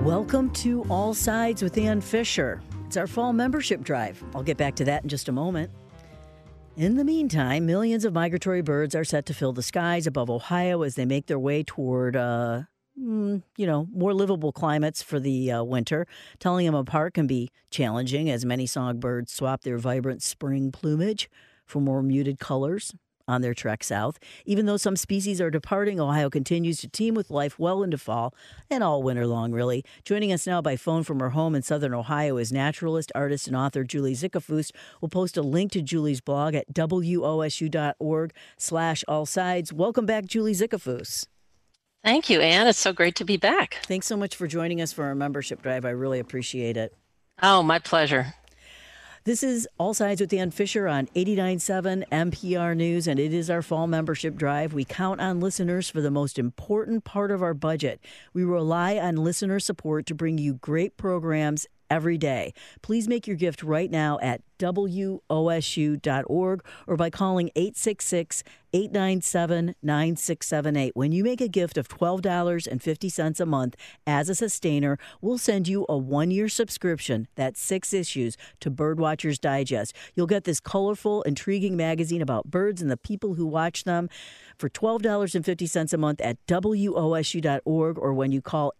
Welcome to All Sides with Ann Fisher. It's our fall membership drive. I'll get back to that in just a moment. In the meantime, millions of migratory birds are set to fill the skies above Ohio as they make their way toward, more livable climates for the winter. Telling them apart can be challenging as many songbirds swap their vibrant spring plumage for more muted colors on their trek south. Even though some species are departing, Ohio continues to teem with life well into fall and all winter long, really. Joining us now by phone from her home in southern Ohio is naturalist, artist, and author Julie Zickafoose. We'll post a link to Julie's blog at wosu.org/allsides. Welcome back, Julie Zickafoose. Thank you, Ann. It's so great to be back. Thanks so much for joining us for our membership drive. I really appreciate it. Oh, my pleasure. This is All Sides with Ann Fisher on 89.7 NPR News, and it is our fall membership drive. We count on listeners for the most important part of our budget. We rely on listener support to bring you great programs every day. Please make your gift right now at wosu.org or by calling 866-897-9678. When you make a gift of $12.50 a month as a sustainer, we'll send you a one-year subscription, that's 6 issues, to Birdwatchers Digest. You'll get this colorful, intriguing magazine about birds and the people who watch them for $12.50 a month at wosu.org or when you call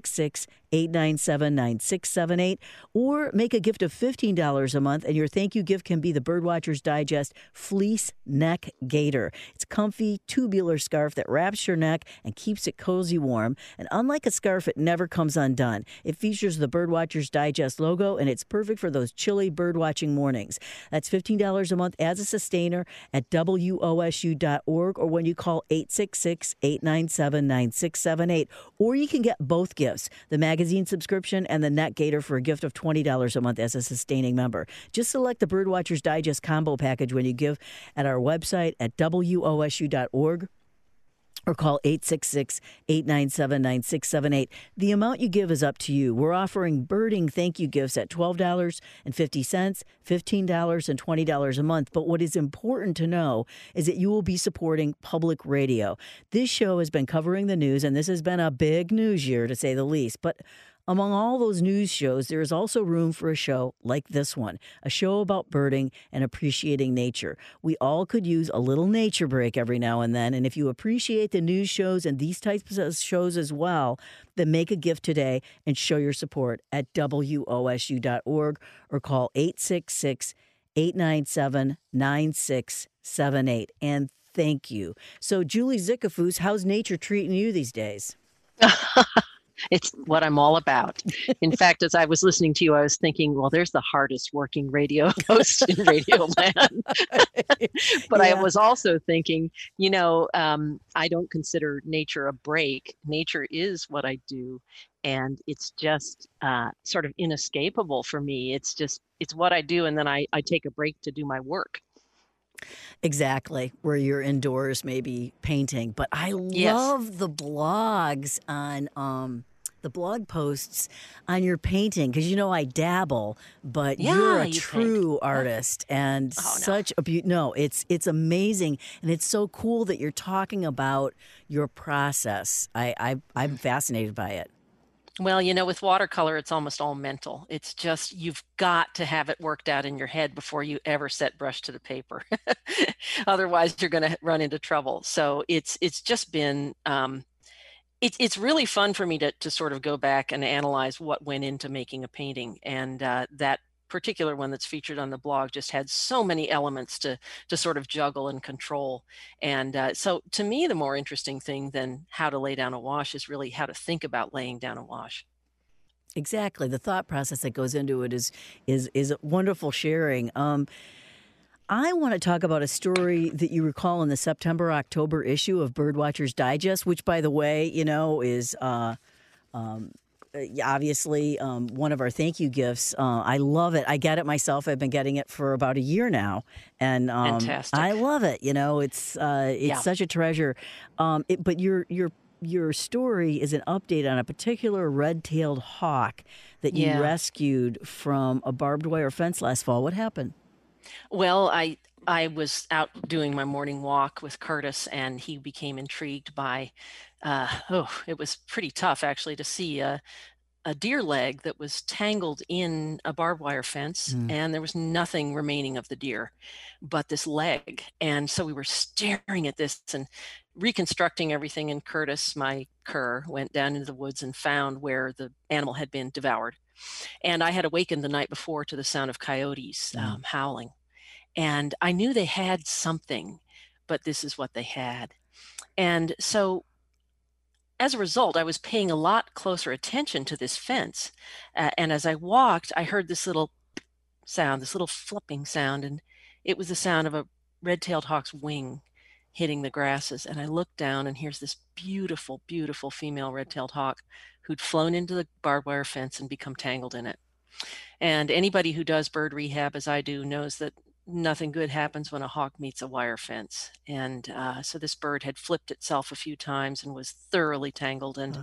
866-897-9678, or make a gift of $15 a month and your thank you gift can be the Birdwatchers Digest Fleece Neck Gaiter. It's a comfy, tubular scarf that wraps your neck and keeps it cozy warm. And unlike a scarf, it never comes undone. It features the Birdwatchers Digest logo, and it's perfect for those chilly birdwatching mornings. That's $15 a month as a sustainer at wosu.org or when you call 866-897-9678. Or you can get both gifts, the magazine subscription and the neck gaiter, for a gift of $20 a month as a sustaining member. Just select the Birdwatchers Digest combo package when you give at our website at wosu.org or call 866-897-9678. The amount you give is up to you. We're offering birding thank you gifts at $12.50, $15, and $20 a month. But what is important to know is that you will be supporting public radio. This show has been covering the news, and this has been a big news year, to say the least. But among all those news shows, there is also room for a show like this one, a show about birding and appreciating nature. We all could use a little nature break every now and then, and if you appreciate the news shows and these types of shows as well, then make a gift today and show your support at wosu.org or call 866-897-9678. And thank you. So, Julie Zickafoose, how's nature treating you these days? It's what I'm all about. In fact, as I was listening to you, I was thinking, well, there's the hardest working radio host in Radio Land. But I was also thinking, I don't consider nature a break. Nature is what I do. And it's just sort of inescapable for me. It's what I do. And then I take a break to do my work. Exactly, where you're indoors, maybe painting. But I love the blogs on the blog posts on your painting, because I dabble, but you're a true artist and such a beauty. No, it's amazing, and it's so cool that you're talking about your process. I'm fascinated by it. Well, with watercolor, it's almost all mental. It's just, you've got to have it worked out in your head before you ever set brush to the paper. Otherwise, you're going to run into trouble. So it's just been, it's really fun for me to sort of go back and analyze what went into making a painting. And that particular one that's featured on the blog just had so many elements to sort of juggle and control. And so to me, the more interesting thing than how to lay down a wash is really how to think about laying down a wash. Exactly. The thought process that goes into it is wonderful sharing. I want to talk about a story that you recall in the September-October issue of Birdwatchers Digest, which, by the way, is obviously one of our thank you gifts. I love it. I get it myself. I've been getting it for about a year now, and fantastic. I love it. It's such a treasure. But your story is an update on a particular red-tailed hawk that you rescued from a barbed wire fence last fall. What happened? Well, I was out doing my morning walk with Curtis, and he became intrigued by, it was pretty tough actually to see a a deer leg that was tangled in a barbed wire fence, Mm. and there was nothing remaining of the deer but this leg. And so we were staring at this and reconstructing everything. And Curtis, my cur, went down into the woods and found where the animal had been devoured. And I had awakened the night before to the sound of coyotes howling. And I knew they had something, but this is what they had. And so as a result, I was paying a lot closer attention to this fence. And as I walked, I heard this little sound, this little flipping sound, and it was the sound of a red-tailed hawk's wing hitting the grasses. And I looked down, and here's this beautiful, beautiful female red-tailed hawk who'd flown into the barbed wire fence and become tangled in it. And anybody who does bird rehab, as I do, knows that nothing good happens when a hawk meets a wire fence. And so this bird had flipped itself a few times and was thoroughly tangled. And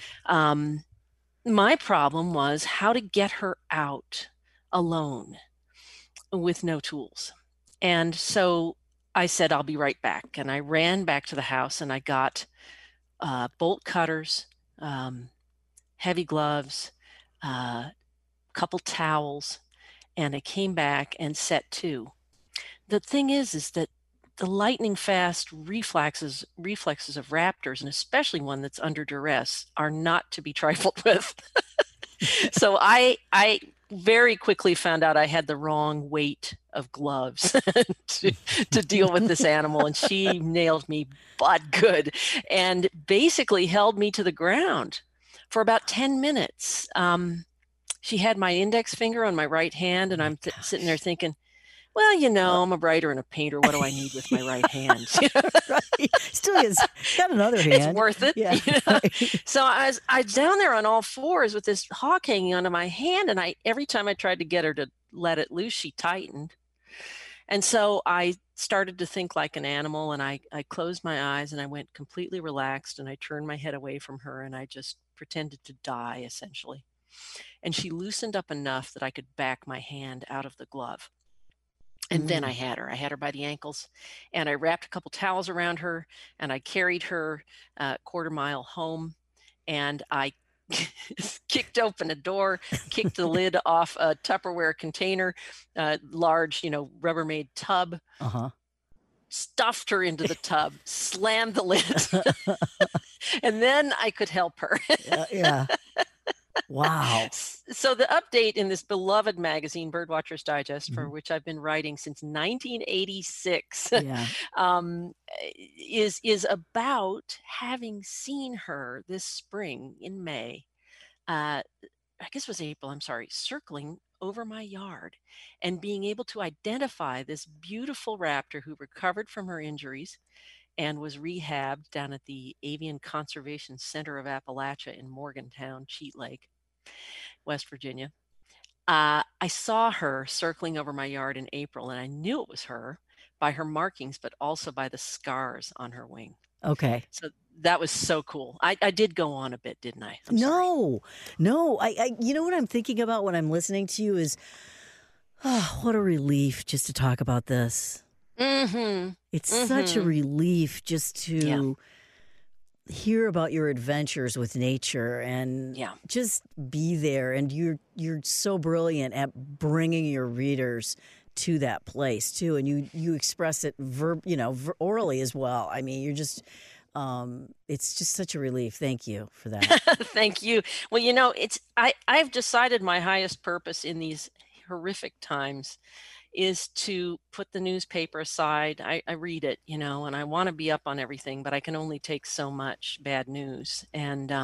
my problem was how to get her out alone with no tools. And so I said, I'll be right back. And I ran back to the house and I got bolt cutters, heavy gloves, couple towels, and I came back and set to. The thing is that the lightning fast reflexes of raptors, and especially one that's under duress, are not to be trifled with. So I very quickly found out I had the wrong weight of gloves to deal with this animal, and she nailed me butt good and basically held me to the ground for about 10 minutes. She had my index finger on my right hand, and I'm sitting there thinking, well, you know, I'm a writer and a painter. What do I need with my right hand? Right. Still is got another hand. It's worth it. Yeah. You know? So I was down there on all fours with this hawk hanging onto my hand, and every time I tried to get her to let it loose, she tightened. And so I started to think like an animal, and I closed my eyes and I went completely relaxed, and I turned my head away from her and I just pretended to die, essentially. And she loosened up enough that I could back my hand out of the glove. And then I had her by the ankles, and I wrapped a couple towels around her, and I carried her a quarter mile home, and I kicked open a door, kicked the lid off a Tupperware container, large, Rubbermaid tub, stuffed her into the tub, slammed the lid, and then I could help her. Yeah. Wow. So the update in this beloved magazine, Birdwatchers Digest, for which I've been writing since 1986, is about having seen her this spring in May. I guess it was April, I'm sorry, circling over my yard and being able to identify this beautiful raptor who recovered from her injuries and was rehabbed down at the Avian Conservation Center of Appalachia in Morgantown, Cheat Lake, West Virginia. I saw her circling over my yard in April, and I knew it was her by her markings, but also by the scars on her wing. Okay. So that was so cool. I did go on a bit, didn't I? No. I you know what I'm thinking about when I'm listening to you is, what a relief just to talk about this. It's such a relief just to hear about your adventures with nature and just be there. And you're so brilliant at bringing your readers to that place too, and you express it orally as well. I mean, you're just it's just such a relief. Thank you for that. Thank you. Well, I've decided my highest purpose in these horrific times is to put the newspaper aside. I read it, and I want to be up on everything, but I can only take so much bad news. And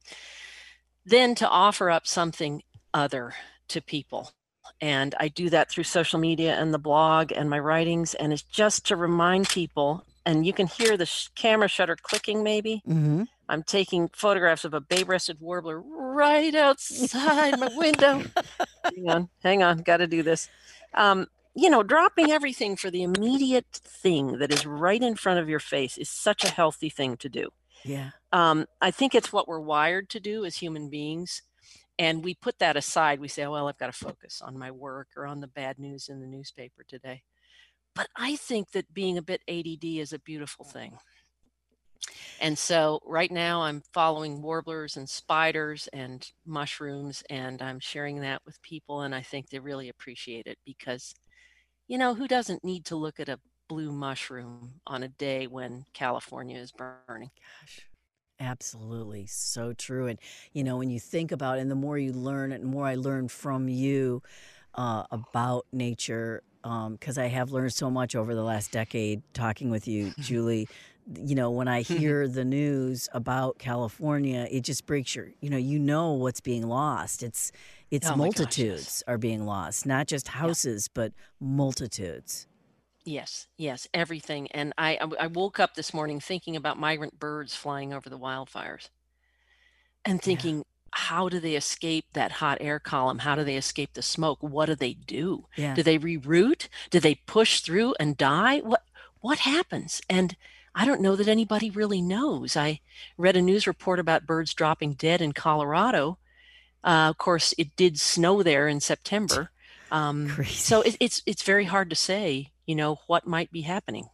then to offer up something other to people. And I do that through social media and the blog and my writings. And it's just to remind people, and you can hear the camera shutter clicking maybe. I'm taking photographs of a bay-breasted warbler right outside my window. Hang on, got to do this. Dropping everything for the immediate thing that is right in front of your face is such a healthy thing to do. Yeah. I think it's what we're wired to do as human beings. And we put that aside. We say, oh, well, I've got to focus on my work or on the bad news in the newspaper today. But I think that being a bit ADD is a beautiful thing. And so right now I'm following warblers and spiders and mushrooms, and I'm sharing that with people. And I think they really appreciate it because, who doesn't need to look at a blue mushroom on a day when California is burning? Gosh, absolutely. So true. And, when you think about it, and the more you learn and the more I learn from you about nature, because I have learned so much over the last decade talking with you, Julie. When I hear the news about California, it just breaks what's being lost. It's Oh my gosh, yes. multitudes are being lost, not just Yeah. houses, but multitudes. Yes, yes, everything. And I woke up this morning thinking about migrant birds flying over the wildfires and Yeah. thinking, how do they escape that hot air column? How do they escape the smoke? What do they do? Yeah. Do they reroute? Do they push through and die? What happens? And I don't know that anybody really knows. I read a news report about birds dropping dead in Colorado. Of course, it did snow there in September. So Crazy. it's very hard to say, what might be happening.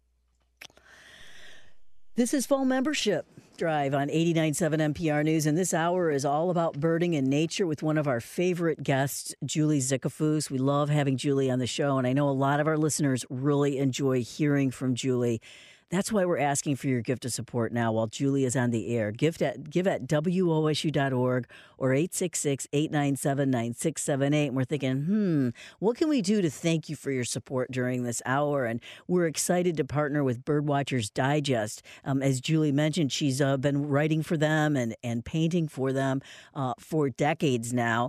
This is Fall Membership Drive on 89.7 NPR News, and this hour is all about birding and nature with one of our favorite guests, Julie Zickafoose. We love having Julie on the show, and I know a lot of our listeners really enjoy hearing from Julie. That's why we're asking for your gift of support now while Julie is on the air. Give at WOSU.org or 866-897-9678. And we're thinking, what can we do to thank you for your support during this hour? And we're excited to partner with Birdwatchers Digest. As Julie mentioned, she's been writing for them and painting for them for decades now.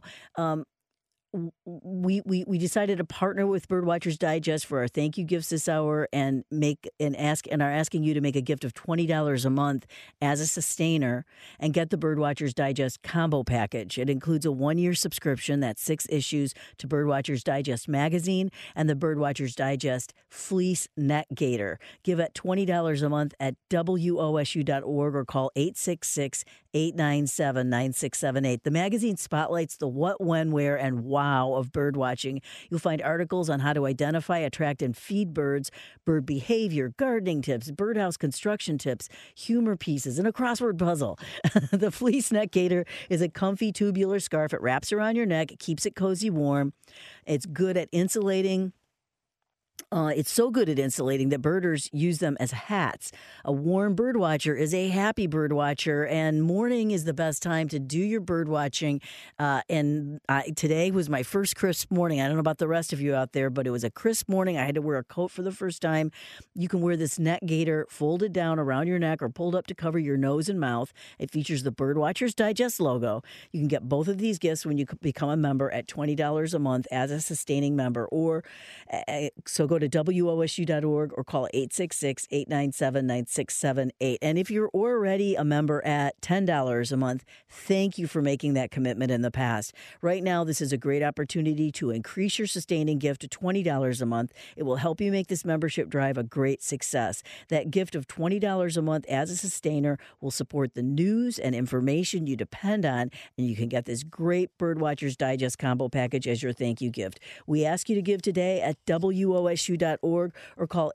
We decided to partner with Birdwatchers Digest for our thank you gifts this hour and are asking you to make a gift of $20 a month as a sustainer and get the Birdwatchers Digest combo package. It includes a 1-year subscription, that's 6 issues, to Birdwatchers Digest magazine and the Birdwatchers Digest Fleece Net Gator. Give at $20 a month at WOSU.org or call 866-897-9678. The magazine spotlights the what, when, where, and why of bird watching. You'll find articles on how to identify, attract, and feed birds, bird behavior, gardening tips, birdhouse construction tips, humor pieces, and a crossword puzzle. The Fleece Neck Gator is a comfy tubular scarf. It wraps around your neck. It keeps it cozy warm. It's good at insulating. It's so good at insulating that birders use them as hats. A warm bird watcher is a happy bird watcher, and morning is the best time to do your bird watching. Today was my first crisp morning. I don't know about the rest of you out there, but it was a crisp morning. I had to wear a coat for the first time. You can wear this Net Gator folded down around your neck or pulled up to cover your nose and mouth. It features the Birdwatchers Digest logo. You can get both of these gifts when you become a member at $20 a month as a sustaining member, so go to WOSU.org or call 866-897-9678. And if you're already a member at $10 a month, thank you for making that commitment in the past. Right now, this is a great opportunity to increase your sustaining gift to $20 a month. It will help you make this membership drive a great success. That gift of $20 a month as a sustainer will support the news and information you depend on, and you can get this great Birdwatchers Digest combo package as your thank you gift. We ask you to give today at WOSU.org or call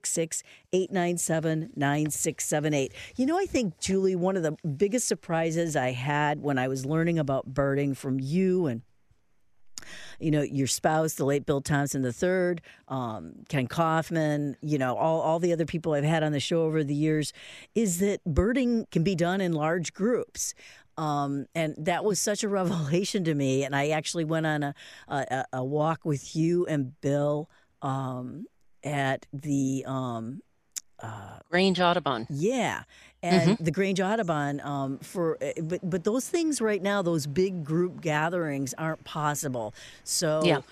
866-897-9678. I think, Julie, one of the biggest surprises I had when I was learning about birding from you and your spouse, the late Bill Thompson III, Ken Kaufman, all the other people I've had on the show over the years, is that birding can be done in large groups. And that was such a revelation to me. And I actually went on a walk with you and Bill at the Grange Audubon. Yeah, and the Grange Audubon but those things right now, those big group gatherings aren't possible. So, Yeah.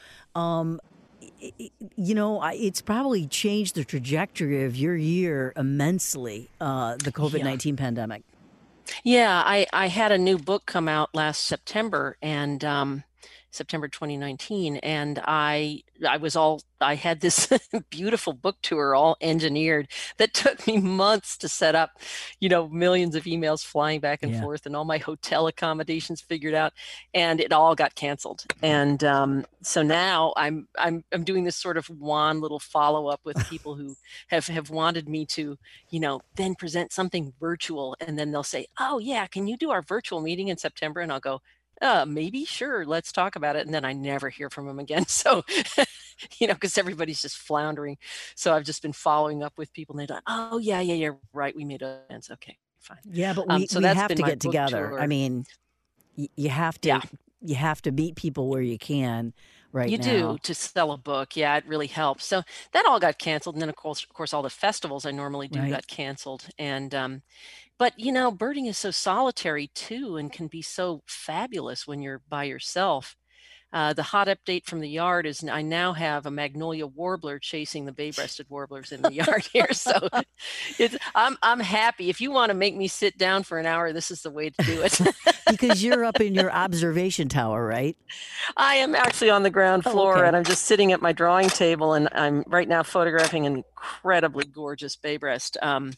It's probably changed the trajectory of your year immensely. The COVID-19 pandemic. Yeah, I had a new book come out last September, and September 2019, and I had this beautiful book tour all engineered that took me months to set up, millions of emails flying back and Yeah. forth and all my hotel accommodations figured out, and it all got canceled. And so now I'm doing this sort of little follow-up with people who have wanted me to, then present something virtual, and then they'll say, oh yeah, can you do our virtual meeting in September? And I'll go, maybe, sure, let's talk about it. And then I never hear from them again. So, because everybody's just floundering. So I've just been following up with people, and they're like, oh yeah, you're right, we made plans. Okay, fine. Yeah, but So we that's have been to my get book together. tour. I mean, you have Yeah. to meet people where you can right You now. do, to sell a book. Yeah, it really helps. So that all got canceled. And then of course, all the festivals I normally do Right. got canceled. And, but birding is so solitary too, and can be so fabulous when you're by yourself. The hot update from the yard is I now have a magnolia warbler chasing the bay-breasted warblers in the yard here. So I'm happy. If you want to make me sit down for an hour, this is the way to do it. Because you're up in your observation tower, right? I am actually on the ground floor, okay. and I'm just sitting at my drawing table, and I'm right now photographing an incredibly gorgeous bay-breast.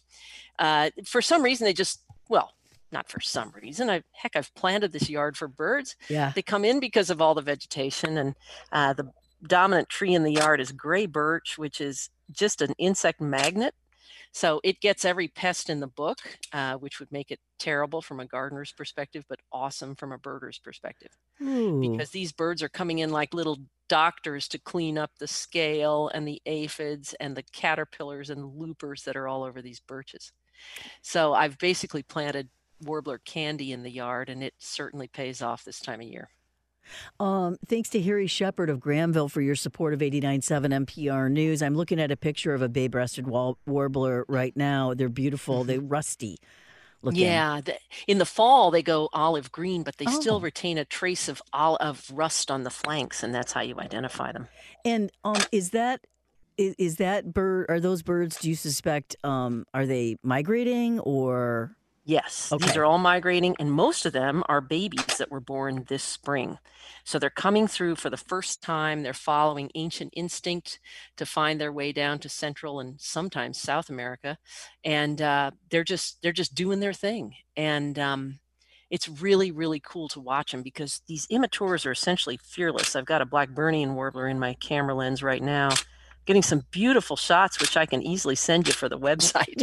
For some reason, not for some reason. I've planted this yard for birds. Yeah. They come in because of all the vegetation, and the dominant tree in the yard is gray birch, which is just an insect magnet. So it gets every pest in the book, which would make it terrible from a gardener's perspective, but awesome from a birder's perspective. Ooh. Because these birds are coming in like little doctors to clean up the scale and the aphids and the caterpillars and loopers that are all over these birches. So I've basically planted warbler candy in the yard, and it certainly pays off this time of year. Thanks to Harry Shepard of Granville for your support of 89.7 NPR News. I'm looking at a picture of a bay-breasted warbler right now. They're beautiful. They're rusty looking. Yeah, in the fall they go olive green, but they still Oh. retain a trace of rust on the flanks, and that's how you identify them. And is that bird? Are those birds? Do you suspect? Are they migrating or? Yes, Okay. these are all migrating, and most of them are babies that were born this spring. So they're coming through for the first time. They're following ancient instinct to find their way down to Central and sometimes South America, and they're just doing their thing. And it's really, really cool to watch them, because these immatures are essentially fearless. I've got a Blackburnian warbler in my camera lens right now, getting some beautiful shots, which I can easily send you for the website.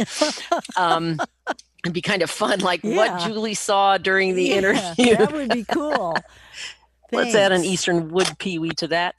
It'd be kind of fun, like what Julie saw during the interview. That would be cool. Let's add an eastern wood peewee to that.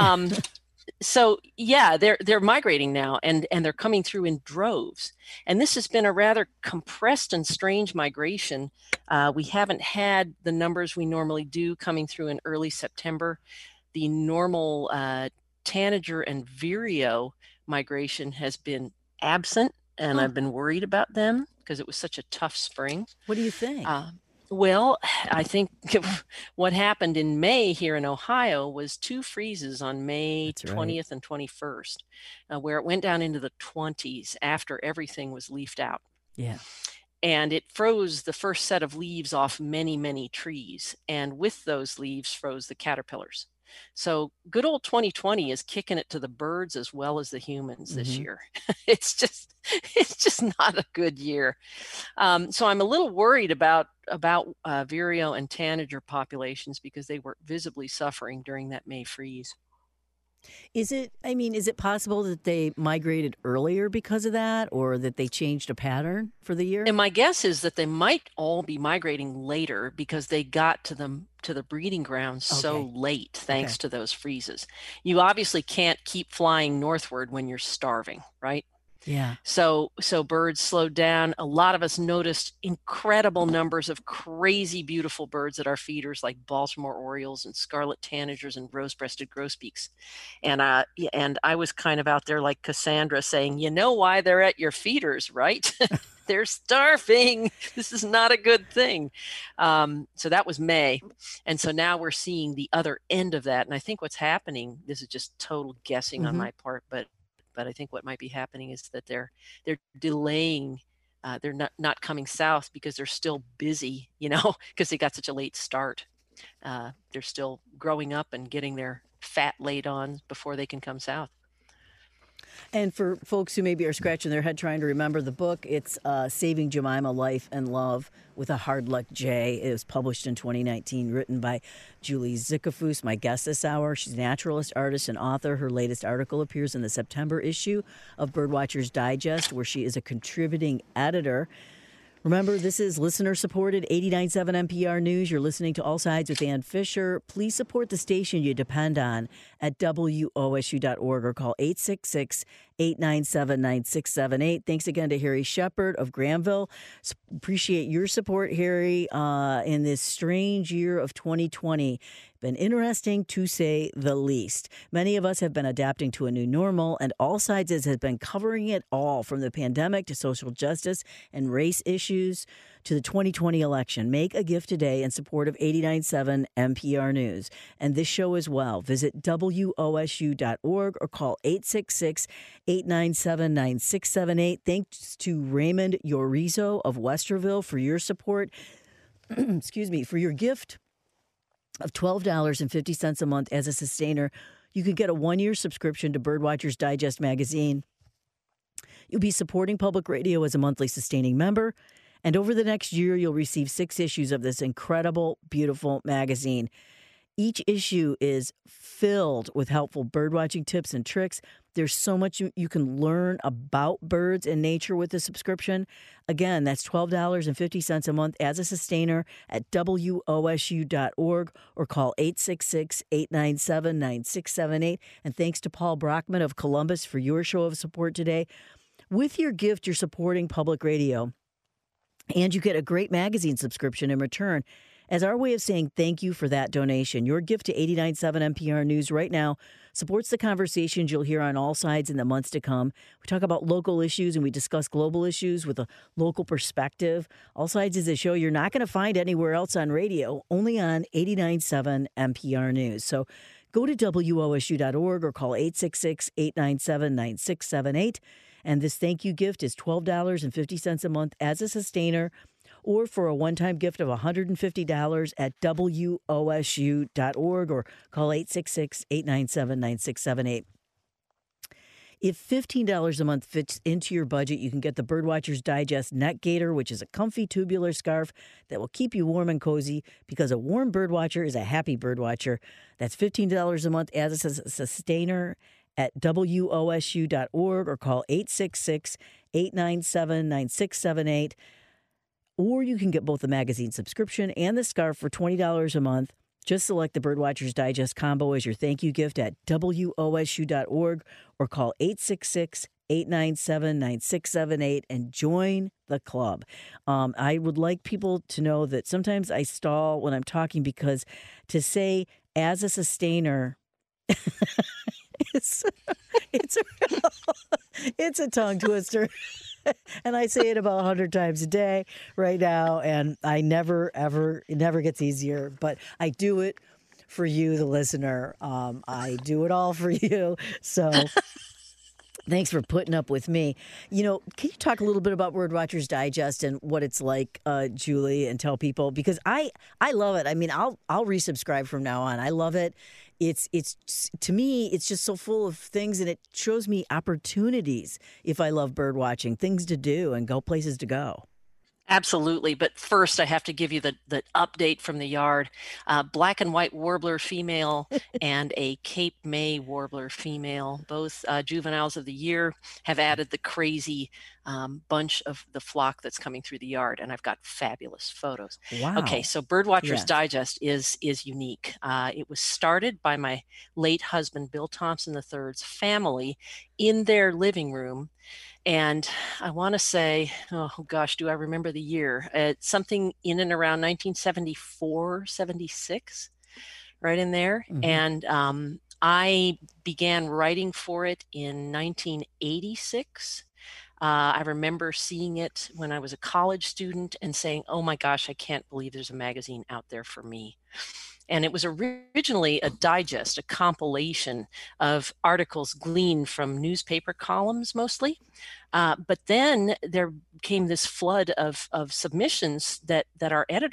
So yeah, they're migrating now, and they're coming through in droves. And this has been a rather compressed and strange migration. We haven't had the numbers we normally do coming through in early September. The normal tanager and vireo migration has been absent, and I've been worried about them because it was such a tough spring. What do you think? Well, I think what happened in May here in Ohio was 2 freezes on May 20th and 21st, where it went down into the 20s after everything was leafed out. Yeah. And it froze the first set of leaves off many, many trees. And with those leaves froze the caterpillars. So good old 2020 is kicking it to the birds as well as the humans this year. It's just not a good year. So I'm a little worried about vireo and tanager populations, because they were visibly suffering during that May freeze. Is it possible that they migrated earlier because of that, or that they changed a pattern for the year? And my guess is that they might all be migrating later because they got to the breeding grounds so late, thanks to those freezes. You obviously can't keep flying northward when you're starving, right? Yeah. So birds slowed down. A lot of us noticed incredible numbers of crazy beautiful birds at our feeders, like Baltimore orioles and scarlet tanagers and rose-breasted grosbeaks. And I was kind of out there like Cassandra saying, you know why they're at your feeders, right? They're starving. This is not a good thing. So that was May. And so now we're seeing the other end of that. And I think what's happening, this is just total guessing on my part, but I think what might be happening is that they're delaying. They're not coming south because they're still busy, because they got such a late start. They're still growing up and getting their fat laid on before they can come south. And for folks who maybe are scratching their head trying to remember the book, it's Saving Jemima Life and Love with a Hard Luck J. It was published in 2019, written by Julie Zickafoos, my guest this hour. She's a naturalist, artist, and author. Her latest article appears in the September issue of Birdwatchers Digest, where she is a contributing editor. Remember, this is listener-supported 89.7 NPR News. You're listening to All Sides with Ann Fisher. Please support the station you depend on at WOSU.org or call 866-897-9678. Thanks again to Harry Shepard of Granville. Appreciate your support, Harry, in this strange year of 2020. Been interesting, to say the least. Many of us have been adapting to a new normal, and All Sides has been covering it all, from the pandemic to social justice and race issues to the 2020 election. Make a gift today in support of 89.7 NPR News and this show as well. Visit WOSU.org or call 866-897-9678. Thanks to Raymond Yorizo of Westerville for your support. Excuse me, for your gift of $12.50 a month as a sustainer. You can get a 1-year subscription to Birdwatchers Digest magazine. You'll be supporting public radio as a monthly sustaining member. And over the next year, you'll receive 6 issues of this incredible, beautiful magazine. Each issue is filled with helpful birdwatching tips and tricks. There's so much you can learn about birds and nature with the subscription. Again, that's $12.50 a month as a sustainer at WOSU.org or call 866-897-9678. And thanks to Paul Brockman of Columbus for your show of support today. With your gift, you're supporting public radio, and you get a great magazine subscription in return. As our way of saying thank you for that donation, your gift to 89.7 NPR News right now supports the conversations you'll hear on All Sides in the months to come. We talk about local issues and we discuss global issues with a local perspective. All Sides is a show you're not going to find anywhere else on radio, only on 89.7 NPR News. So go to WOSU.org or call 866-897-9678. And this thank you gift is $12.50 a month as a sustainer, or for a one-time gift of $150 at WOSU.org or call 866-897-9678. If $15 a month fits into your budget, you can get the Birdwatchers Digest Neck Gaiter, which is a comfy tubular scarf that will keep you warm and cozy, because a warm birdwatcher is a happy birdwatcher. That's $15 a month as a sustainer at WOSU.org or call 866-897-9678. Or you can get both the magazine subscription and the scarf for $20 a month. Just select the Birdwatchers Digest combo as your thank you gift at WOSU.org or call 866-897-9678 and join the club. I would like people to know that sometimes I stall when I'm talking, because to say as a sustainer, it's a tongue twister. And I say it about 100 times a day right now, and it never gets easier. But I do it for you, the listener. I do it all for you. So thanks for putting up with me. You know, can you talk a little bit about Birdwatchers Digest and what it's like, Julie, and tell people? Because I love it. I mean, I'll resubscribe from now on. I love it. It's to me, it's just so full of things, and it shows me opportunities if I love bird watching, things to do and places to go. Absolutely. But first, I have to give you the update from the yard. Black and white warbler female and a Cape May warbler female, both juveniles of the year, have added the crazy bunch of the flock that's coming through the yard. And I've got fabulous photos. Wow. Okay, so Birdwatchers Digest is unique. It was started by my late husband, Bill Thompson III's family in their living room. And I want to say, oh gosh, do I remember the year? It's something in and around 1974, 76, right in there. Mm-hmm. And I began writing for it in 1986. I remember seeing it when I was a college student and saying, oh my gosh, I can't believe there's a magazine out there for me. And it was originally a digest, a compilation of articles gleaned from newspaper columns mostly. But then there came this flood of submissions that our editor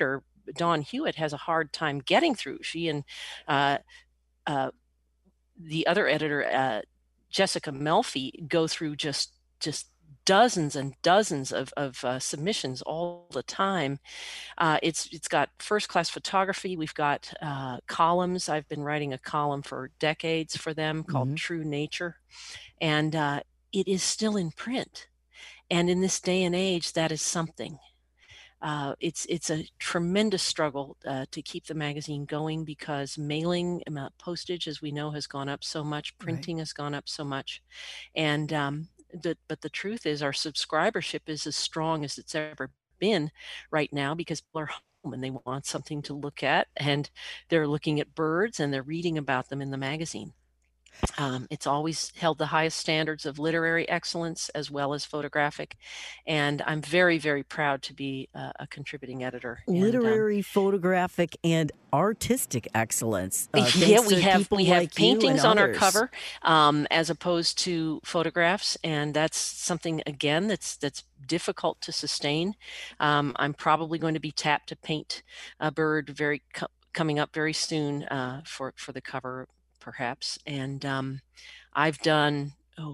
Dawn Hewitt has a hard time getting through. She and uh, uh, the other editor, Jessica Melfi, go through just dozens and dozens of submissions all the time. It's got first class photography. We've got columns. I've been writing a column for decades for them called True Nature, and it is still in print. And in this day and age, that is something. It's a tremendous struggle to keep the magazine going because mailing postage, as we know, has gone up so much. Printing has gone up so much, and but the truth is, our subscribership is as strong as it's ever been right now because people are home and they want something to look at, and they're looking at birds and they're reading about them in the magazine. It's always held the highest standards of literary excellence as well as photographic. And I'm very, very proud to be a contributing editor. Literary, photographic, and artistic excellence. Yeah, we have like paintings on our others. cover as opposed to photographs. And that's something, again, that's difficult to sustain. I'm probably going to be tapped to paint a bird coming up very soon for the cover, perhaps. And I've done,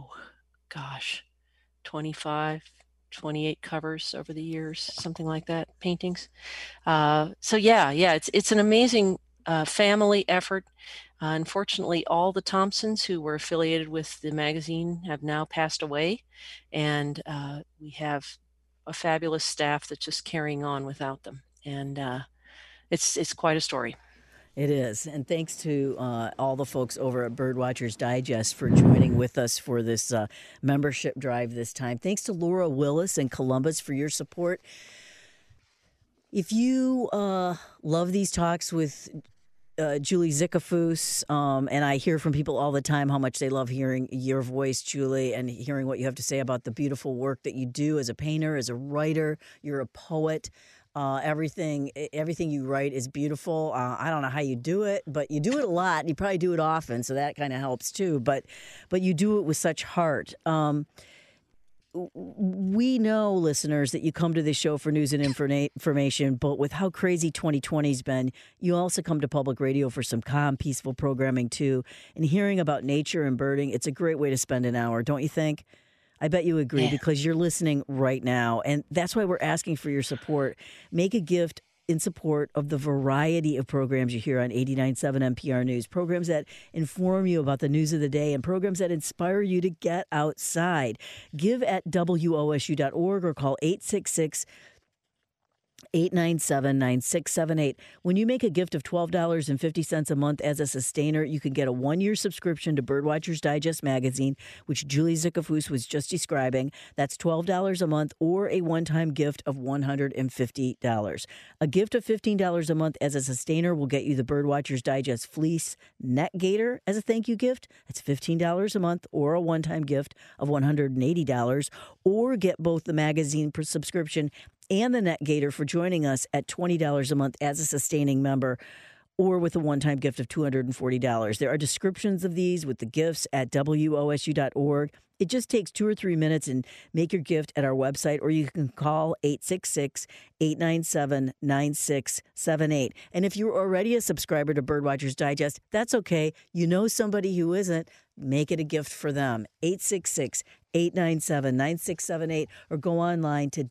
25, 28 covers over the years, something like that, paintings. So yeah, it's an amazing family effort. Unfortunately, all the Thompsons who were affiliated with the magazine have now passed away, and we have a fabulous staff that's just carrying on without them. And it's quite a story. It is. And thanks to all the folks over at Birdwatchers Digest for joining with us for this membership drive this time. Thanks to Laura Willis in Columbus for your support. If you love these talks with Julie Zickafoose, and I hear from people all the time how much they love hearing your voice, Julie, and hearing what you have to say about the beautiful work that you do as a painter, as a writer. You're a poet. Everything you write is beautiful. I don't know how you do it, but you do it a lot. You probably do it often, so that kind of helps too. But you do it with such heart. We know, listeners, that you come to this show for news and information, but with how crazy 2020's been, you also come to public radio for some calm, peaceful programming too. And hearing about nature and birding, it's a great way to spend an hour, don't you think? I bet you agree because you're listening right now. And that's why we're asking for your support. Make a gift in support of the variety of programs you hear on 89.7 NPR News, programs that inform you about the news of the day and programs that inspire you to get outside. Give at WOSU.org or call 866-897-9678. When you make a gift of $12.50 a month as a sustainer, you can get a one-year subscription to Birdwatchers Digest magazine, which Julie Zickafoose was just describing. That's $12 a month or a one-time gift of $150. A gift of $15 a month as a sustainer will get you the Birdwatchers Digest Fleece Net Gator as a thank you gift. That's $15 a month or a one-time gift of $180. Or get both the magazine subscription and the Net Gator for joining us at $20 a month as a sustaining member or with a one-time gift of $240. There are descriptions of these with the gifts at WOSU.org. It just takes 2 or 3 minutes and make your gift at our website, or you can call 866-897-9678. And if you're already a subscriber to Birdwatchers Digest, that's okay. You know somebody who isn't. Make it a gift for them. 866-897-9678 or go online to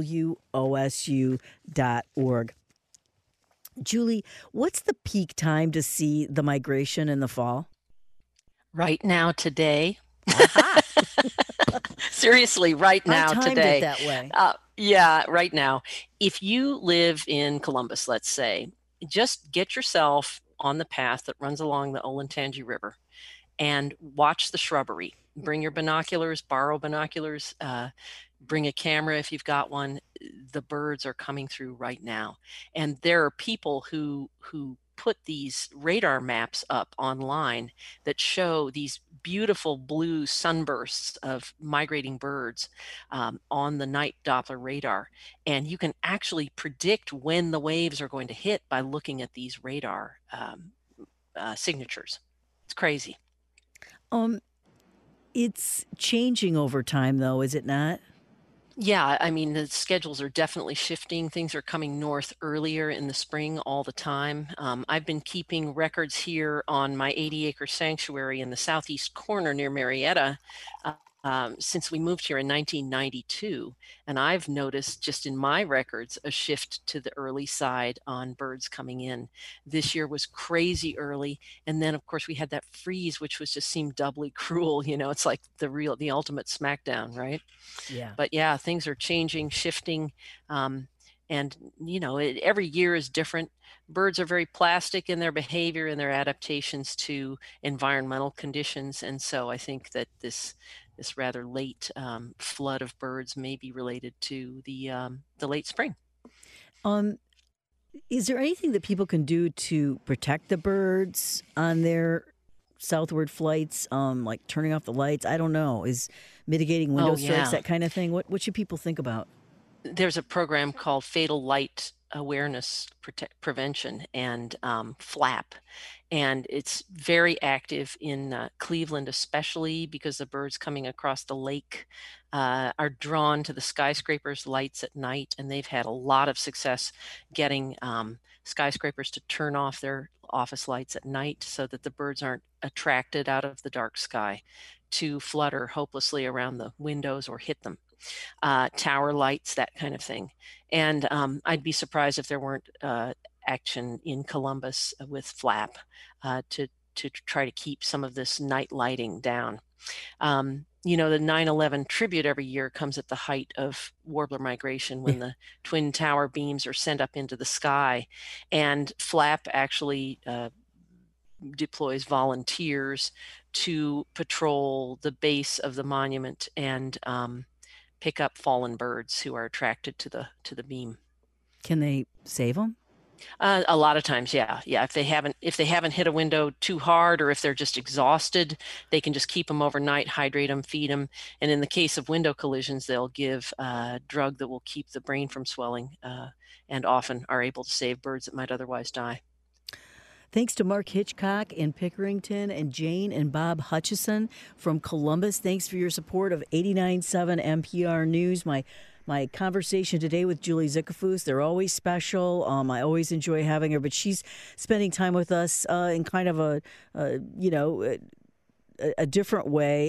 WOSU.org. Julie, what's the peak time to see the migration in the fall? Right now, today. Seriously, right now, I timed today. It that way. Yeah, right now. If you live in Columbus, let's say, just get yourself on the path that runs along the Olentangy River and watch the shrubbery. Bring your binoculars, borrow binoculars, bring a camera if you've got one. The birds are coming through right now. And there are people who put these radar maps up online that show these beautiful blue sunbursts of migrating birds on the night Doppler radar. And you can actually predict when the waves are going to hit by looking at these radar signatures. It's crazy. It's changing over time, though, is it not? Yeah, I mean, the schedules are definitely shifting. Things are coming north earlier in the spring all the time. I've been keeping records here on my 80-acre sanctuary in the southeast corner near Marietta since we moved here in 1992. And I've noticed just in my records a shift to the early side on birds coming in. This year was crazy early. And then, of course, we had that freeze, which was just seemed doubly cruel. It's like the ultimate smackdown, right? Yeah. But yeah, things are changing, shifting, um, and every year is different. Birds are very plastic in their behavior and their adaptations to environmental conditions, and so I think that this rather late flood of birds may be related to the late spring. Um, is there anything that people can do to protect the birds on their southward flights? Like turning off the lights? I don't know. Is mitigating window Oh strikes, yeah, that kind of thing? What should people think about? there's a program called Fatal Light Awareness Prevention and FLAP, and it's very active in Cleveland, especially because the birds coming across the lake are drawn to the skyscrapers' lights at night, and they've had a lot of success getting skyscrapers to turn off their office lights at night so that the birds aren't attracted out of the dark sky to flutter hopelessly around the windows or hit them. Tower lights, that kind of thing. And I'd be surprised if there weren't action in Columbus with FLAP to try to keep some of this night lighting down. The 9/11 tribute every year comes at the height of warbler migration Yeah. when the twin tower beams are sent up into the sky, and FLAP actually deploys volunteers to patrol the base of the monument and pick up fallen birds who are attracted to the beam. Can they save them? A lot of times, yeah, yeah. If they haven't hit a window too hard, or if they're just exhausted, they can just keep them overnight, hydrate them, feed them, and in the case of window collisions, they'll give a drug that will keep the brain from swelling, and often are able to save birds that might otherwise die. Thanks to Mark Hitchcock in Pickerington and Jane and Bob Hutchison from Columbus. Thanks for your support of 89.7 NPR News. My conversation today with Julie Zickafoose, they're always special. I always enjoy having her, but she's spending time with us in kind of a different way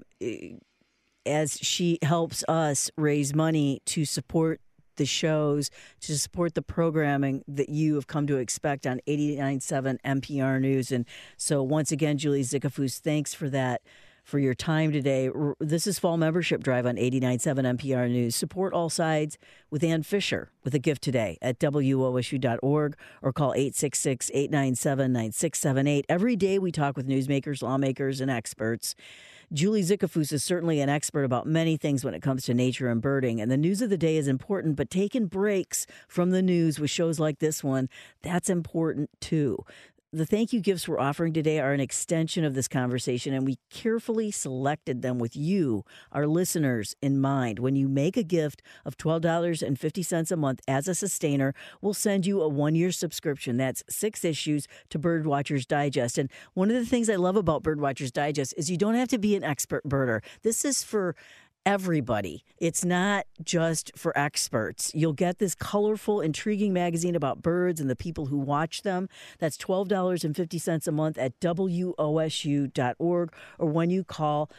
as she helps us raise money to support the shows, to support the programming that you have come to expect on 89.7 NPR News. And so once again, Julie Zickafoose, thanks for that, for your time today. This is Fall Membership Drive on 89.7 NPR News. Support All Sides with Ann Fisher with a gift today at WOSU.org or call 866-897-9678. Every day we talk with newsmakers, lawmakers, and experts. Julie Zickafoose is certainly an expert about many things when it comes to nature and birding, and the news of the day is important, but taking breaks from the news with shows like this one, that's important too. The thank you gifts we're offering today are an extension of this conversation, and we carefully selected them with you, our listeners, in mind. When you make a gift of $12.50 a month as a sustainer, we'll send you a one-year subscription. That's 6 issues to Birdwatchers Digest. And one of the things I love about Birdwatchers Digest is you don't have to be an expert birder. This is for everybody. It's not just for experts. You'll get this colorful, intriguing magazine about birds and the people who watch them. That's $12.50 a month at WOSU.org or when you call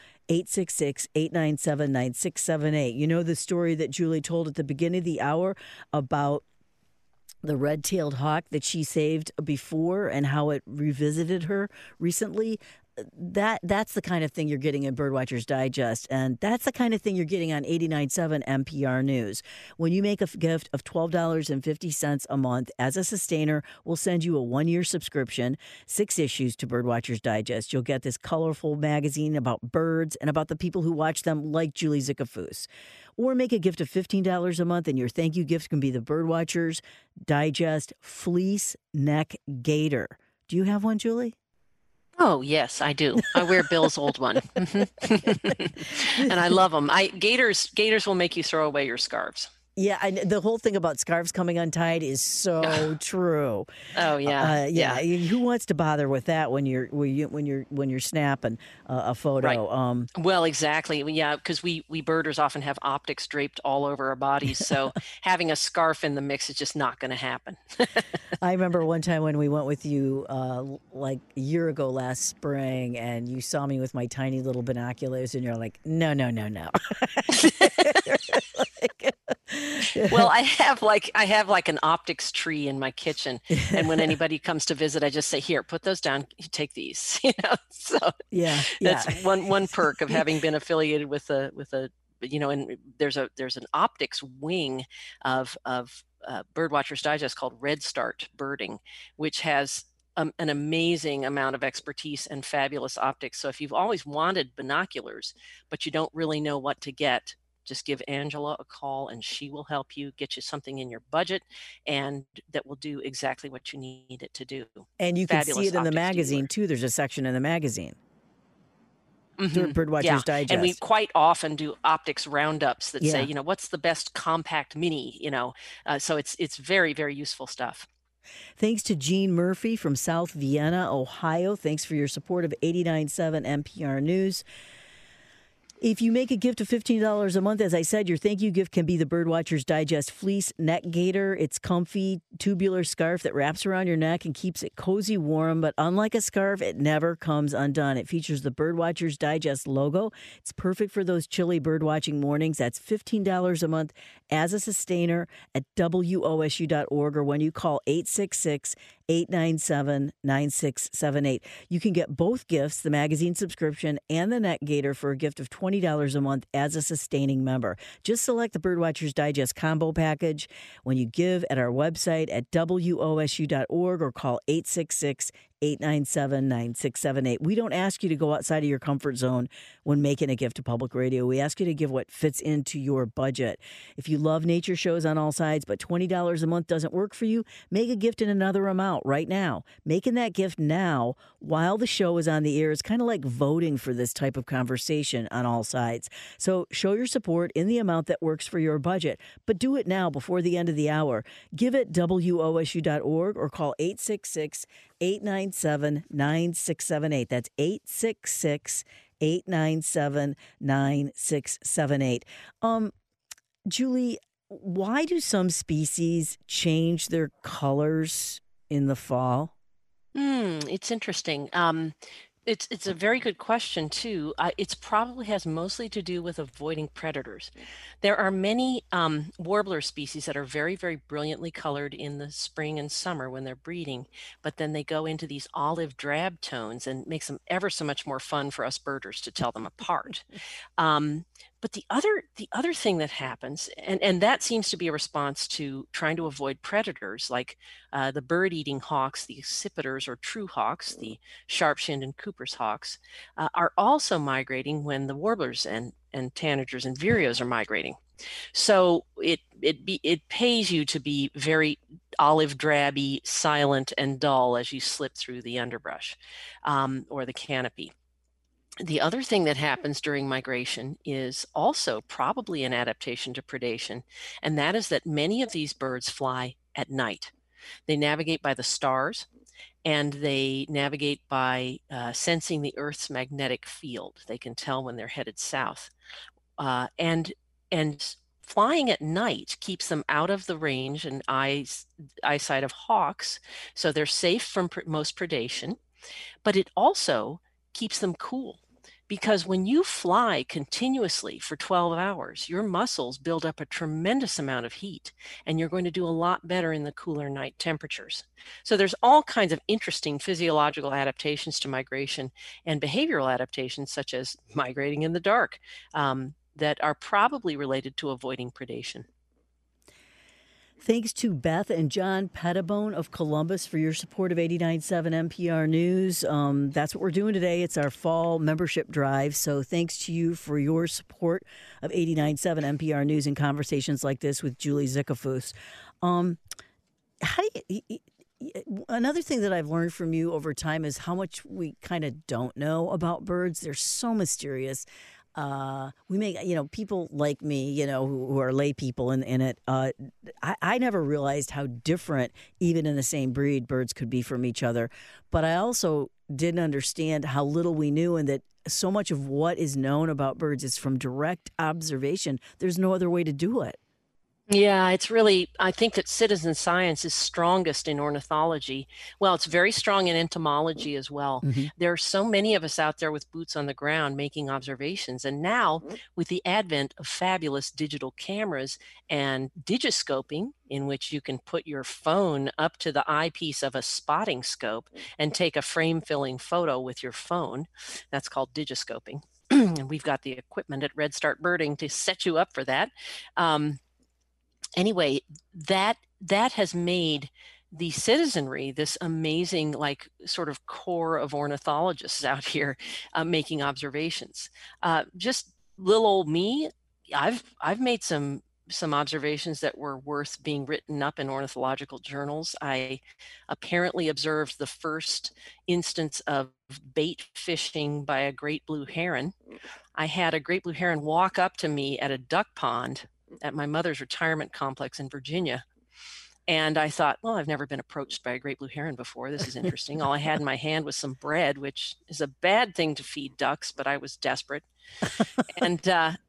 866-897-9678. You know the story that Julie told at the beginning of the hour about the red-tailed hawk that she saved before and how it revisited her recently. That's the kind of thing you're getting in Birdwatchers Digest, and that's the kind of thing you're getting on 89.7 NPR News. When you make a gift of $12.50 a month as a sustainer, we'll send you a one-year subscription, 6 issues to Birdwatchers Digest. You'll get this colorful magazine about birds and about the people who watch them, like Julie Zickafoose. Or make a gift of $15 a month, and your thank you gift can be the Birdwatchers Digest Fleece Neck Gaiter. Do you have one, Julie? Oh, yes, I do. I wear Bill's old one. And I love them. Gators will make you throw away your scarves. Yeah, the whole thing about scarves coming untied is so true. Oh yeah, yeah. Who wants to bother with that when you're snapping a right. photo? Well, exactly. Yeah, because we birders often have optics draped all over our bodies, so having a scarf in the mix is just not going to happen. I remember one time when we went with you, like a year ago last spring, and you saw me with my tiny little binoculars, and you're like, no, no, no, no. Well, I have like an optics tree in my kitchen, and when anybody comes to visit, I just say, "Here, put those down. Take these." So Yeah, that's yeah. one perk of having been affiliated with a and there's an optics wing of Birdwatchers Digest called Red Start Birding, which has an amazing amount of expertise and fabulous optics. So if you've always wanted binoculars, but you don't really know what to get, just give Angela a call and she will help you get you something in your budget and that will do exactly what you need it to do. And you can see Fabulous it in the optics magazine dealer. too. There's a section in the magazine, Yeah, Birdwatchers and we Digest. quite often do optics roundups that say, Yeah. what's the best compact mini, so it's very, very useful stuff. Thanks to Gene Murphy from South Vienna, Ohio. Thanks for your support of 89.7 NPR News. If you make a gift of $15 a month, as I said, your thank you gift can be the Birdwatchers Digest Fleece Neck Gaiter. It's comfy, tubular scarf that wraps around your neck and keeps it cozy warm. But unlike a scarf, it never comes undone. It features the Birdwatchers Digest logo. It's perfect for those chilly birdwatching mornings. That's $15 a month as a sustainer at WOSU.org or when you call 866-897-9678. You can get both gifts, the magazine subscription and the neck gaiter, for a gift of $20 a month as a sustaining member. Just select the Birdwatchers Digest combo package when you give at our website at WOSU.org or call 866-897-9678. We don't ask you to go outside of your comfort zone when making a gift to public radio. We ask you to give what fits into your budget. If you love nature shows on all sides, but $20 a month doesn't work for you, make a gift in another amount right now. Making that gift now while the show is on the air is kind of like voting for this type of conversation on all sides. So show your support in the amount that works for your budget, but do it now before the end of the hour. Give at WOSU.org or call 866-897-9678. That's 866-897-9678. Julie, why do some species change their colors in the fall? It's interesting. It's a very good question too. It's probably has mostly to do with avoiding predators. There are many warbler species that are very, very brilliantly colored in the spring and summer when they're breeding, but then they go into these olive drab tones and makes them ever so much more fun for us birders to tell them apart. But the other thing that happens, and that seems to be a response to trying to avoid predators like the bird-eating hawks, the accipiters or true hawks, the sharp-shinned and Cooper's hawks, are also migrating when the warblers and tanagers and vireos are migrating. So it pays you to be very olive drabby, silent, and dull as you slip through the underbrush or the canopy. The other thing that happens during migration is also probably an adaptation to predation, and that is that many of these birds fly at night. They navigate by the stars, and they navigate by sensing the Earth's magnetic field. They can tell when they're headed south, and flying at night keeps them out of the range and eyesight of hawks, so they're safe from most predation. But it also keeps them cool. Because when you fly continuously for 12 hours, your muscles build up a tremendous amount of heat, and you're going to do a lot better in the cooler night temperatures. So there's all kinds of interesting physiological adaptations to migration and behavioral adaptations, such as migrating in the dark, that are probably related to avoiding predation. Thanks to Beth and John Pettibone of Columbus for your support of 89.7 NPR News. That's what we're doing today. It's our fall membership drive. So thanks to you for your support of 89.7 NPR News and conversations like this with Julie Zickafoos. Another thing that I've learned from you over time is how much we kind of don't know about birds. They're so mysterious. we make, people like me, who are lay people in it. I never realized how different, even in the same breed, birds could be from each other. But I also didn't understand how little we knew, and that so much of what is known about birds is from direct observation. There's no other way to do it. Yeah, it's really, I think that citizen science is strongest in ornithology. Well, it's very strong in entomology as well. Mm-hmm. There are so many of us out there with boots on the ground making observations. And now, with the advent of fabulous digital cameras and digiscoping, in which you can put your phone up to the eyepiece of a spotting scope and take a frame-filling photo with your phone, that's called digiscoping. And we've got the equipment at Red Start Birding to set you up for that. Anyway, that has made the citizenry this amazing, like, sort of core of ornithologists out here making observations. Just little old me, I've made some observations that were worth being written up in ornithological journals. I apparently observed the first instance of bait fishing by a great blue heron. I had a great blue heron walk up to me at a duck pond at my mother's retirement complex in Virginia. And I thought, well, I've never been approached by a great blue heron before. This is interesting. All I had in my hand was some bread, which is a bad thing to feed ducks, but I was desperate. And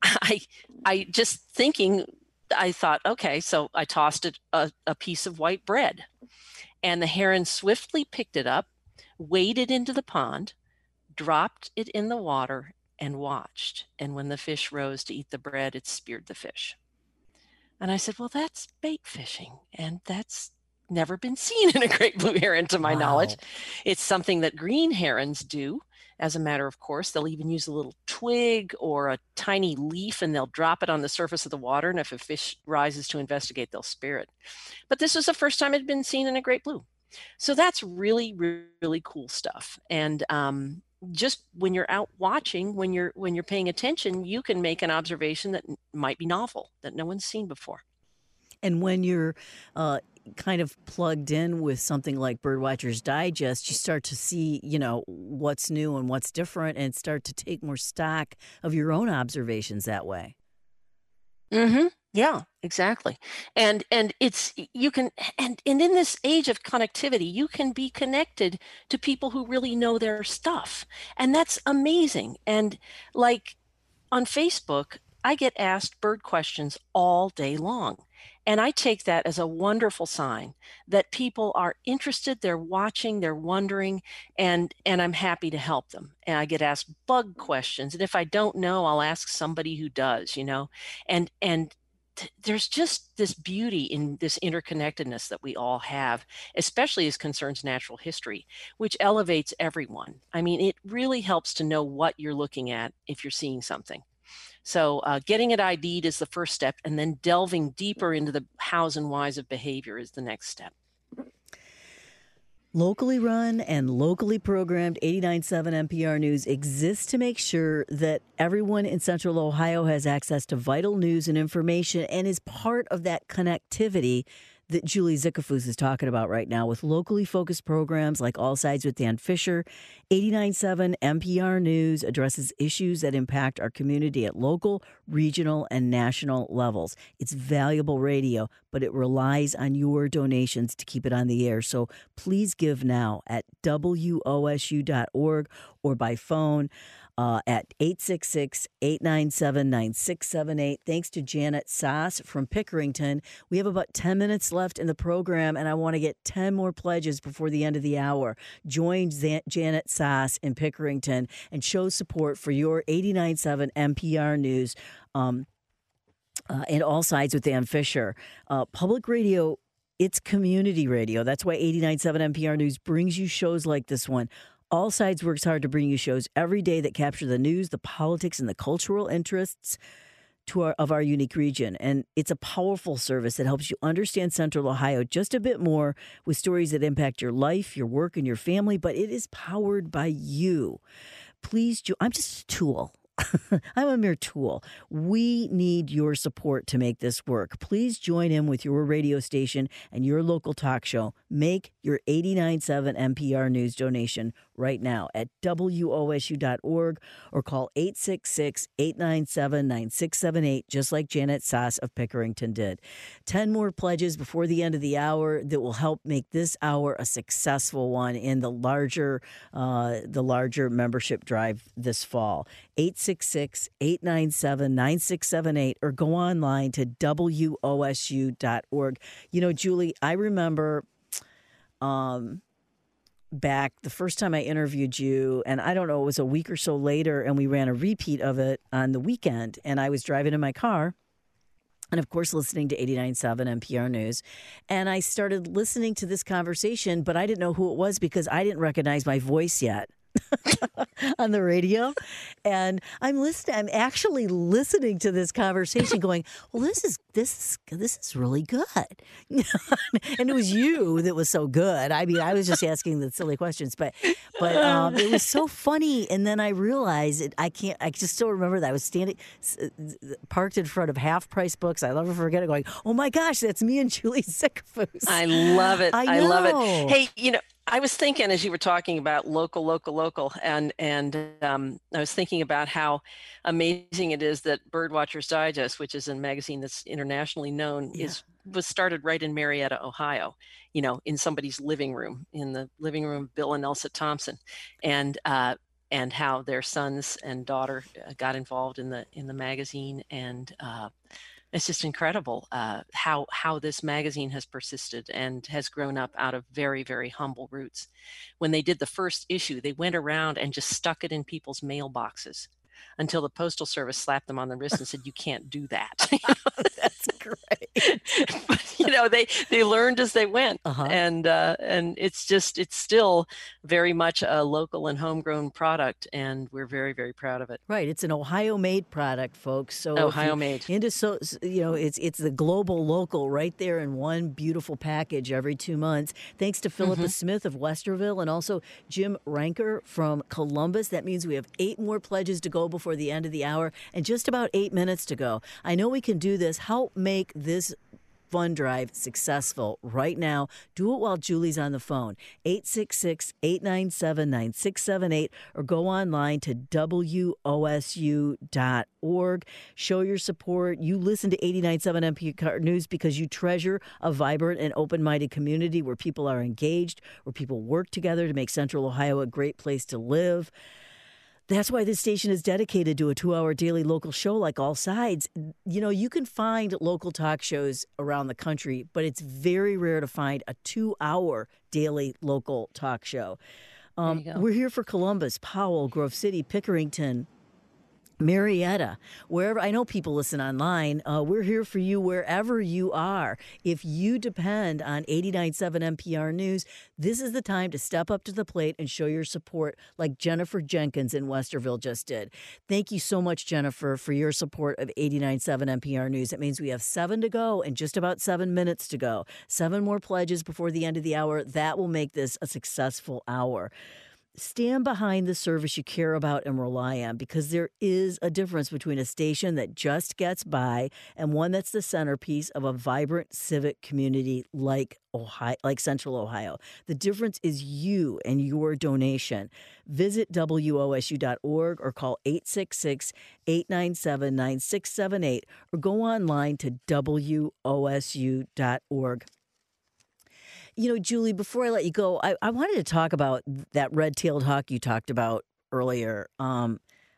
I just thinking, I thought, okay, so I tossed it a piece of white bread. And the heron swiftly picked it up, waded into the pond, dropped it in the water, and watched. And when the fish rose to eat the bread, it speared the fish. And I said, well, that's bait fishing, and that's never been seen in a great blue heron, to my knowledge. It's something that green herons do, as a matter of course. They'll even use a little twig or a tiny leaf, and they'll drop it on the surface of the water, and if a fish rises to investigate, they'll spear it. But this was the first time it had been seen in a great blue. So that's really, really cool stuff. And just when you're out watching, when you're paying attention, you can make an observation that might be novel, that no one's seen before. And when you're kind of plugged in with something like Birdwatchers Digest, you start to see, what's new and what's different, and start to take more stock of your own observations that way. Mm-hmm. Yeah, exactly. And it's, you can, and in this age of connectivity, you can be connected to people who really know their stuff. And that's amazing. And like on Facebook, I get asked bird questions all day long. And I take that as a wonderful sign that people are interested, they're watching, they're wondering, and I'm happy to help them. And I get asked bug questions. And if I don't know, I'll ask somebody who does, and there's just this beauty in this interconnectedness that we all have, especially as concerns natural history, which elevates everyone. I mean, it really helps to know what you're looking at if you're seeing something. So getting it ID'd is the first step, and then delving deeper into the hows and whys of behavior is the next step. Locally run and locally programmed 89.7 NPR News exists to make sure that everyone in Central Ohio has access to vital news and information, and is part of that connectivity that Julie Zickafoos is talking about right now, with locally focused programs like All Sides with Dan Fisher. 89.7 NPR News addresses issues that impact our community at local, regional, and national levels. It's valuable radio, but it relies on your donations to keep it on the air. So please give now at WOSU.org or by phone at 866-897-9678. Thanks to Janet Sass from Pickerington. We have about 10 minutes left in the program, and I want to get 10 more pledges before the end of the hour. Join Janet Sass in Pickerington and show support for your 89.7 NPR News and All Sides with Dan Fisher. Public radio, it's community radio. That's why 89.7 NPR News brings you shows like this one. All Sides works hard to bring you shows every day that capture the news, the politics, and the cultural interests of our unique region. And it's a powerful service that helps you understand Central Ohio just a bit more, with stories that impact your life, your work, and your family. But it is powered by you. Please, I'm just a tool. I'm a mere tool. We need your support to make this work. Please join in with your radio station and your local talk show. Make your 89.7 NPR News donation right now at WOSU.org or call 866-897-9678, just like Janet Sass of Pickerington did. 10 more pledges before the end of the hour that will help make this hour a successful one in the larger membership drive this fall. 866-897-9678 or go online to WOSU.org. You know, Julie, I remember back the first time I interviewed you, and I don't know, it was a week or so later, and we ran a repeat of it on the weekend, and I was driving in my car and, of course, listening to 89.7 NPR News. And I started listening to this conversation, but I didn't know who it was because I didn't recognize my voice yet on the radio. And I'm actually listening to this conversation going, well, this is really good. And it was you that was so good. I mean, I was just asking the silly questions, but it was so funny. And then I realized I just still remember that I was standing parked in front of Half Price Books. I'll never forget it, going, oh my gosh, that's me and Julie Zickafoose. I love it. I love it. know. Hey, I was thinking as you were talking about local, and I was thinking about how amazing it is that Birdwatchers Digest, which is a magazine that's internationally known, was started right in Marietta, Ohio, in somebody's living room, in the living room of Bill and Elsa Thompson, and how their sons and daughter got involved in the magazine, and it's just incredible how this magazine has persisted and has grown up out of very, very humble roots. When they did the first issue, they went around and just stuck it in people's mailboxes until the Postal Service slapped them on the wrist and said, you can't do that. That's great. But, they learned as they went. And it's still very much a local and homegrown product. And we're very, very proud of it. Right. It's an Ohio-made product, folks. So Ohio-made. It's the global local right there in one beautiful package every 2 months. Thanks to Philippa Smith of Westerville and also Jim Ranker from Columbus. That means we have 8 more pledges to go before the end of the hour and just about 8 minutes to go. I know we can do this. Help make this fund drive successful right now. Do it while Julie's on the phone. 866-897-9678 or go online to WOSU.org. Show your support. You listen to 89.7 NPR News because you treasure a vibrant and open-minded community where people are engaged, where people work together to make Central Ohio a great place to live. That's why this station is dedicated to a 2-hour daily local show like All Sides. You can find local talk shows around the country, but it's very rare to find a 2-hour daily local talk show. We're here for Columbus, Powell, Grove City, Pickerington, Marietta, wherever. I know people listen online. We're here for you wherever you are. If you depend on 89.7 NPR News, this is the time to step up to the plate and show your support like Jennifer Jenkins in Westerville just did. Thank you so much, Jennifer, for your support of 89.7 NPR News. It means we have 7 to go and just about 7 minutes to go. 7 more pledges before the end of the hour. That will make this a successful hour. Stand behind the service you care about and rely on, because there is a difference between a station that just gets by and one that's the centerpiece of a vibrant civic community like Central Ohio. The difference is you and your donation. Visit WOSU.org or call 866-897-9678 or go online to WOSU.org. Julie, before I let you go, I wanted to talk about that red-tailed hawk you talked about earlier. And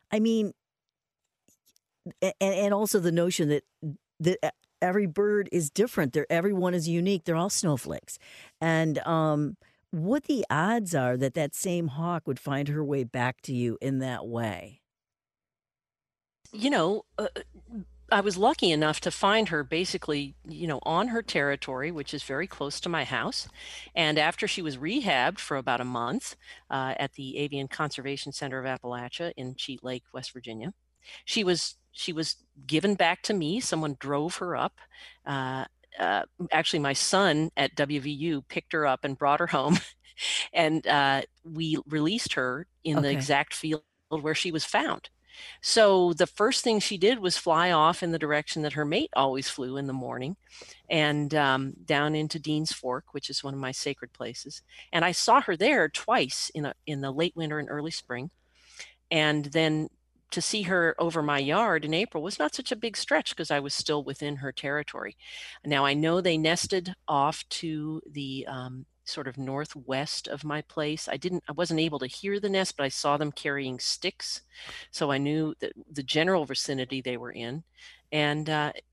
also the notion that every bird is different. Everyone is unique. They're all snowflakes. And what the odds are that same hawk would find her way back to you in that way? I was lucky enough to find her basically, on her territory, which is very close to my house. And after she was rehabbed for about a month at the Avian Conservation Center of Appalachia in Cheat Lake, West Virginia, she was given back to me. Someone drove her up. Actually, my son at WVU picked her up and brought her home. And we released her in the exact field where she was found. So the first thing she did was fly off in the direction that her mate always flew in the morning, and down into Dean's Fork, which is one of my sacred places. And I saw her there twice in the late winter and early spring. And then to see her over my yard in April was not such a big stretch because I was still within her territory. Now I know they nested off to the sort of northwest of my place. I wasn't able to hear the nest, but I saw them carrying sticks. So I knew that the general vicinity they were in. And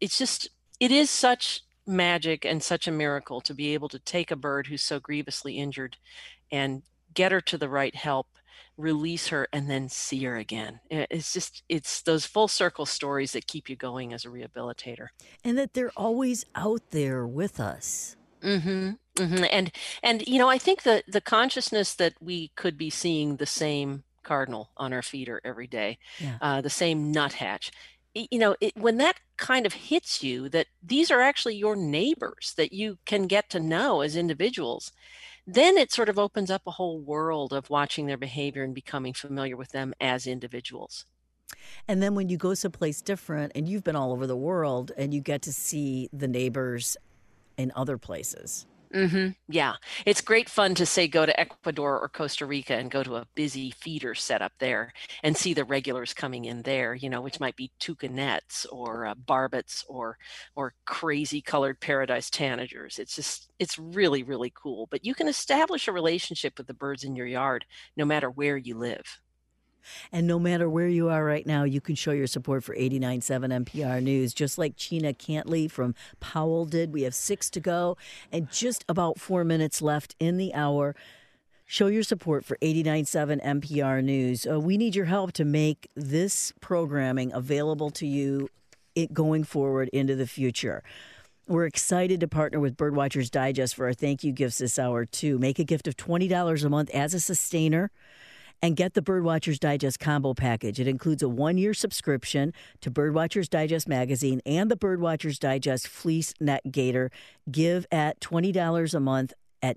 it is such magic and such a miracle to be able to take a bird who's so grievously injured and get her to the right help, release her, and then see her again. It's those full circle stories that keep you going as a rehabilitator. And that they're always out there with us. Mm-hmm. Mm-hmm. And I think the consciousness that we could be seeing the same cardinal on our feeder every day, Yeah. the same nuthatch, when that kind of hits you, that these are actually your neighbors that you can get to know as individuals, then it sort of opens up a whole world of watching their behavior and becoming familiar with them as individuals. And then when you go someplace different, and you've been all over the world, and you get to see the neighbors in other places. Mm-hmm. Yeah. It's great fun to say go to Ecuador or Costa Rica and go to a busy feeder set up there and see the regulars coming in there, which might be toucanets or barbets or crazy colored paradise tanagers. It's really, really cool. But you can establish a relationship with the birds in your yard no matter where you live. And no matter where you are right now, you can show your support for 89.7 NPR News, just like Chena Cantley from Powell did. We have 6 to go and just about 4 minutes left in the hour. Show your support for 89.7 NPR News. We need your help to make this programming available to you going forward into the future. We're excited to partner with Birdwatchers Digest for our thank you gifts this hour, too. Make a gift of $20 a month as a sustainer and get the Birdwatchers Digest combo package. It includes a 1-year subscription to Birdwatchers Digest magazine and the Birdwatchers Digest Fleece Net Gator. Give at $20 a month at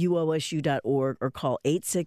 WOSU.org or call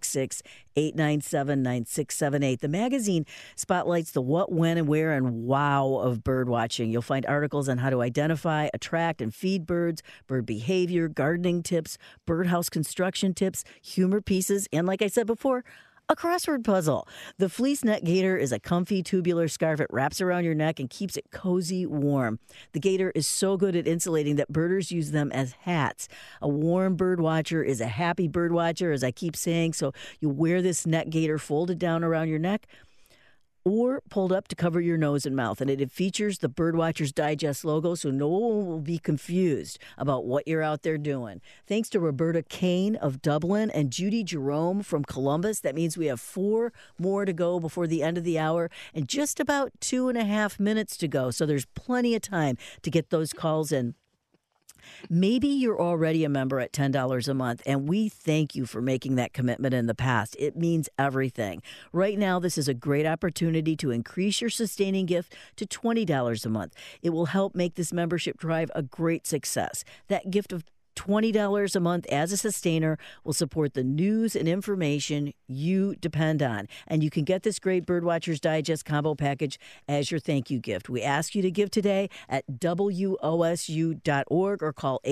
866-897-9678. The magazine spotlights the what, when, and where and wow of bird watching. You'll find articles on how to identify, attract, and feed birds, bird behavior, gardening tips, birdhouse construction tips, humor pieces, and like I said before, a crossword puzzle. The Fleece Net Gator is a comfy tubular scarf. It wraps around your neck and keeps it cozy warm. The gator is so good at insulating that birders use them as hats. A warm bird watcher is a happy bird watcher, as I keep saying. So you wear this net gator folded down around your neck or pulled up to cover your nose and mouth. And it features the Birdwatchers Digest logo, so no one will be confused about what you're out there doing. Thanks to Roberta Kane of Dublin and Judy Jerome from Columbus. That means we have 4 more to go before the end of the hour and just about 2.5 minutes to go. So there's plenty of time to get those calls in. Maybe you're already a member at $10 a month, and we thank you for making that commitment in the past. It means everything. Right now, this is a great opportunity to increase your sustaining gift to $20 a month. It will help make this membership drive a great success. That gift of $20 a month as a sustainer will support the news and information you depend on. And you can get this great Birdwatchers Digest combo package as your thank you gift. We ask you to give today at WOSU.org or call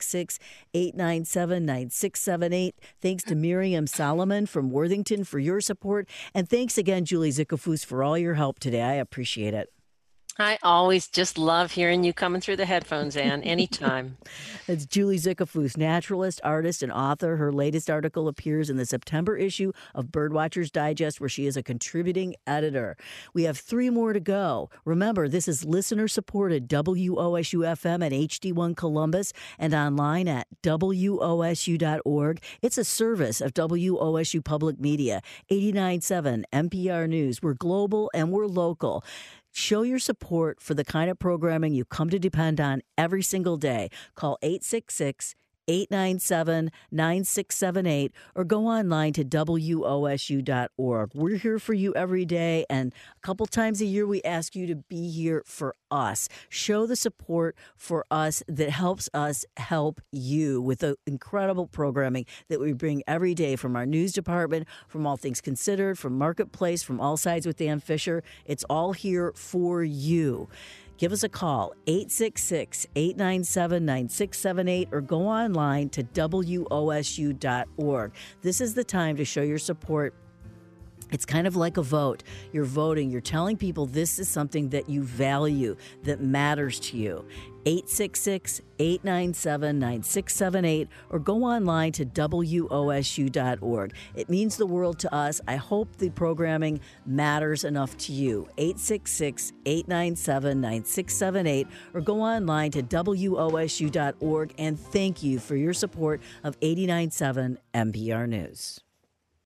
866-897-9678. Thanks to Miriam Solomon from Worthington for your support. And thanks again, Julie Zickafoos, for all your help today. I appreciate it. I always just love hearing you coming through the headphones, Ann, anytime. It's Julie Zickafoos, naturalist, artist, and author. Her latest article appears in the September issue of Birdwatchers Digest, where she is a contributing editor. We have 3 more to go. Remember, this is listener-supported WOSU-FM at HD1 Columbus and online at WOSU.org. It's a service of WOSU Public Media, 89.7 NPR News. We're global and we're local. Show your support for the kind of programming you come to depend on every single day. Call 866 897-9678 or go online to WOSU.org. We're here for you every day, and a couple times a year we ask you to be here for us. Show the support for us that helps us help you with the incredible programming that we bring every day from our news department, from All Things Considered, from Marketplace, from All Sides with Dan Fisher. It's all here for you. Give us a call, 866-897-9678, or go online to WOSU.org. This is the time to show your support. It's kind of like a vote. You're voting. You're telling people this is something that you value, that matters to you. 866-897-9678 or go online to WOSU.org. It means the world to us. I hope the programming matters enough to you. 866-897-9678 or go online to WOSU.org. And thank you for your support of 89.7 NPR News.